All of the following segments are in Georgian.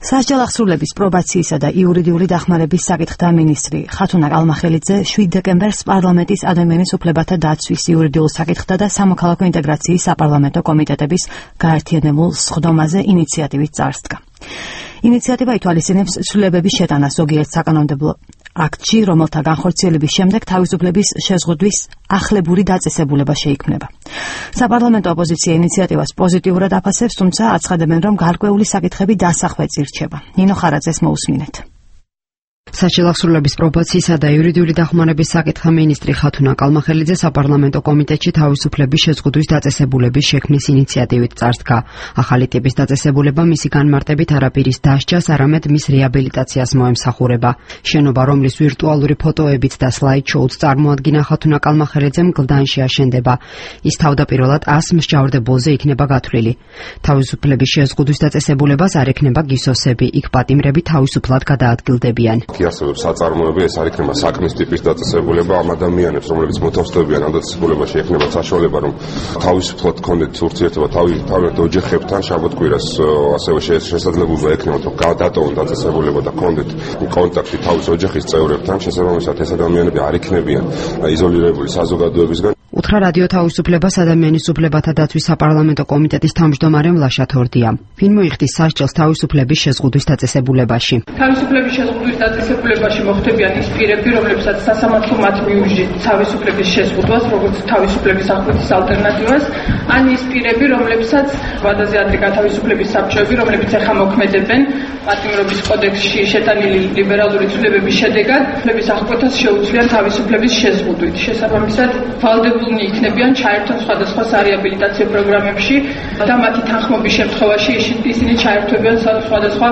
სასჯელახსრულების პრობაციისა და იურიდიული დახმარების საკითხთა მინისტრი ხათუნა კალმახელიძე 7 დეკემბერს პარლამენტის ადამიანის უფლებათა დაცვის იურიდიულ საკითხთა და სამოქალაქო ინტეგრაციის საპარლამენტო კომიტეტების გაერთიანებულ სხდომაზე ინიციატივით წარსდგა. ინიციატივა ითვალისწინებს ცვლილებების შეტანას ზოგიერთ საკანონმდებლო აქტში, რომელთა განხორციელების შემდეგ თავისუფლების შეზღუდვის ახლებური დაწესებულება შეიქმნება. საპარლამენტო ოპოზიცია ინიციატივას პოზიტიურად აფასებს, თუმცა აცხადებენ, რომ გარკვეული საკითხები დასახვეწი რჩება. ნინო ხარაძეს მოусმინეთ. სასჯელახსრულების პრობაციისა და იურიდიული დახმარების საკითხთა მინისტრი ხათუნა კალმახელიძე საპარლამენტო კომიტეტში თავისუფლების შეზღუდვის დაწესებულების შექმნის ინიციატივით წარსდგა. ახალი ტიპის დაწესებულება მისი განმარტებით არაპირის დასჯას, არამედ მის რეაბილიტაციას მოემსახურება. შენობა, რომლის ვირტუალური ფოტოებით და სლაიდ-შოუც წარმოადგინა ხათუნა კალმახელიძემ, გლდანში აშენდება. ის თავდაპირველად 100 მსჯავრდებულზე იქნება გათვლილი. თავისუფლების შეზღუდვის დაწესებულებას არ ექნება გისოსები, იქ პატიმრები თავისუფლად გადაადგილდებიან. არსებობს საწარმოები, ეს არ იქნება საქმის ტიპის დაწესებულება ამ ადამიანებს, რომლებიც მოთავსდებიან ამ დაწესებულებაში, ექნება საშუალება, რომ თავისუფლად კონდეთ ურთიერთობა თავიანთ ოჯახებთან, შაბათ-კვირას ასევე შესაძლებლობა ექნებათ, რომ გადატოვონ დაწესებულება და კონდეთ კონტაქტი თავის ოჯახის წევრებთან, შესაბამისად ეს ადამიანები არ იქნებიან იზოლირებული საზოგადოებისგან. უთხრა რადიო თავისუფლებას ადამიანის უფლებათა დაცვის საპარლამენტო კომიტეტის თავმჯდომარემ ლაშა თორდია. ვინ მოიხდის სასჯელს თავისუფლების შეზღუდვის დაწესებულებაში? თავისუფლების შეზღუდვის დაწესებულებაში მოხდებიან ის პირები, რომლებსაც სასამართლო მათ მიუჯდით თავისუფლების შეზღუდვას, როგორც თავისუფლების აღკვეთის ალტერნატივას, ან ის პირები, რომლებსაც ვადაზე ადრე გათავისუფლების საბჭოები, რომლებიც ახლა მოქმედებენ პატიმრობის კოდექსში შეტანილი ლიბერალური ცვლილებების შედეგად, თავისუფლების აღკვეთას შეუძლიან თავისუფლების შეზღუდვით. შესაბამისად, ვალდებულნი იქნებიან ჩაერთონ სხვადასხვა სარეაბილიტაციო პროგრამებში და მათი თანხმობის შემთხვევაში ისინი ჩაერთვებიან სხვადასხვა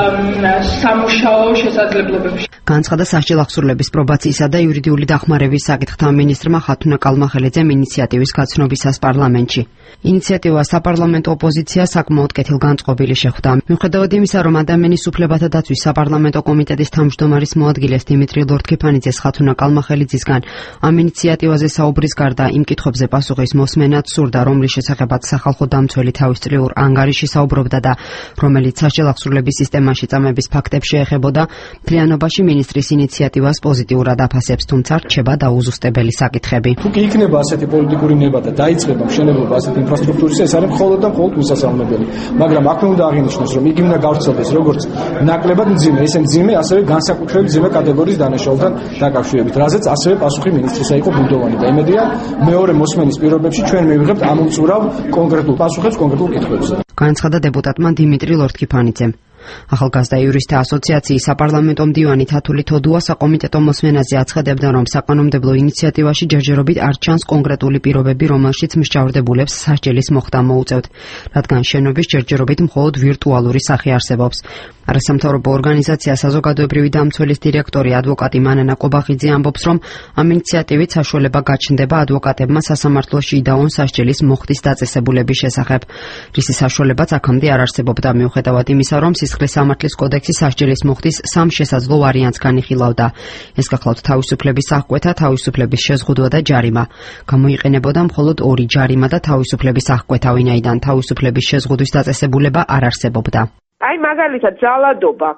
სამუშაო შესაძლებლობებში. განცხადა სასჯელახსრულების პრობაციისა და იურიდიული დახმარების საკითხთა მინისტრმა ხათუნა კალმახელიძემ ინიციატივის გაცნობისას პარლამენტში. ინიციატივა საპარლამენტო ოპოზიციას საკმაოდ კეთილგანწყობილი შეხვდა. მიუხედავად იმისა, რომ ადამიანის უფლებათა დაცვის საპარლამენტო კომიტეტის თავმჯდომარის მოადგილეს დიმიტრი ლორთქიფანიძეს ხათუნა კალმახელიძისგან ამ ინიციატივაზე საუბრის გარდა იმ კითხვებზე პასუხის მოსმენაც სურდა, რომლის შესახებაც სახალხო დამცველი თავისწლიურ ანგარიში საუბრობდა და რომელიც სასჯელახსრულების სისტემაში წამების ფაქტებს შეეხებოდა, მთლიანობაში მინისტრის ინიციატივას პოზიტიურად აფასებს, თუმცა რჩება დაუზუსტებელი საკითხები. თუ კი იქნება ასეთი პოლიტიკური ნება და დაიწყება მშენებლობა ასეთი ინფრასტრუქტურის, ეს არის მხოლოდ და მხოლოდ უსასალმებელი. მაგრამ აქ უნდა აღინიშნოს, რომ იგი უნდა გავრცელდეს როგორც ნაკლებად მძიმე, ისე მძიმე, ასევე განსაკუთრებით მძიმე კატეგორიის დანაშაულთან დაკავშირებით, რაზეც ასევე პასუხი მინისტრისა იყო ბუნდოვანი და იმედია მეორე მოსმენის პირობებში ჩვენ მივიღებთ ამომწურავ კონკრეტულ პასუხებს კონკრეტულ კითხვებზე. განცხადა დეპუტატმა დიმიტრი ლორთქიფანიძემ. ახალგაზრდა იურისტთა ასოციაციის საპარლამენტო მდივანი თათული თოდუა საკომიტეტო მოსმენაზე აცხადებდა, რომ საკანონმდებლო ინიციატივაში ჯერჯერობით არ ჩანს კონკრეტული პირობები, რომელშიც მსჯავრდებულებს სასჯელის მოხდა მოუწევთ, რადგან შენობის ჯერჯერობით მხოლოდ ვირტუალური სახე არსებობს. არასამთავრობო ორგანიზაცია საზოგადოებრივი დამცველის დირექტორი ადვოკატი მანანა კობახიძე ამბობს, რომ ამ ინიციატივით საშუალება გაჩნდება ადვოკატებმა სასამართლოში იდაონ სასჯელის მოხდის დაწესებულების შესახებ, რისი საშუალებაც აქამდე არ არსებობდა, მიუხედავად იმისა, რომ სისხლის სამართლის კოდექსი სასჯელის მოხდის 3 შესაძლო ვარიანტს განიხილავდა. ეს გახლავთ თავისუფლების აღკვეთა, თავისუფლების შეზღუდვა და ჯარიმა. გამოიყენებოდა მხოლოდ 2 ჯარიმა და თავისუფლების აღკვეთა, ვინაიდან თავისუფლების შეზღუდვის დაწესებულება არ არსებობდა. აი მაგალითად ძალადობა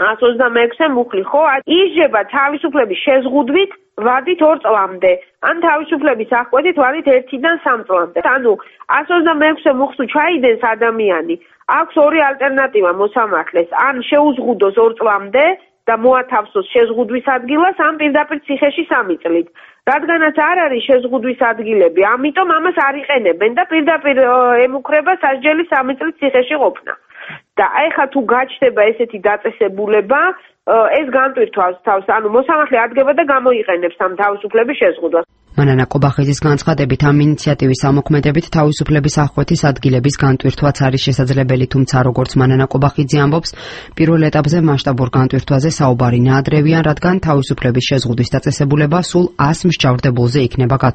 126-ე მუხლი ხო იზრდება თავისუფლების შეზღუდვით ვადით 2 წლამდე ან თავისუფლების აღკვეთით ვადით 1-დან 3 წლამდე. ანუ 126-ე მუხლს ჩაიდენს ადამიანი, აქვს 2 ალტერნატივა მოსამართლეს, ან შეუზღუდოს 2 წლამდე და მოათავსოს შეზღუდვის ადგილას, ან პირდაპირ ციხეში 3 წლით. რადგანაც არ არის შეზღუდვის ადგილები, ამიტომ ამას არ იყენებენ და პირდაპირ ემუქრება სასჯელი 3 წლით ციხეში ყოფნა. და ეხლა თუ გაჩნდება ესეთი დაწესებულება, ეს განტვირთვავს თავს, ანუ მოსამართლე ადგება და გამოიყენებს ამ თავისუფლების შეზღუდვას. მანანა კობახიძის განცხადებით ამ ინიციატივის ამოქმედებით თავისუფლების აღკვეთის ადგილების განტვირთვაც არის შესაძლებელი, თუმცა როგორც მანანა კობახიძე ამბობს, პირველ ეტაპზე მასშტაბურ განტვირთვაზე საუბარი ნაადრევია, რადგან თავისუფლების შეზღუდვის დაწესებულება სულ 100 მსჯავრდებულზე იქნება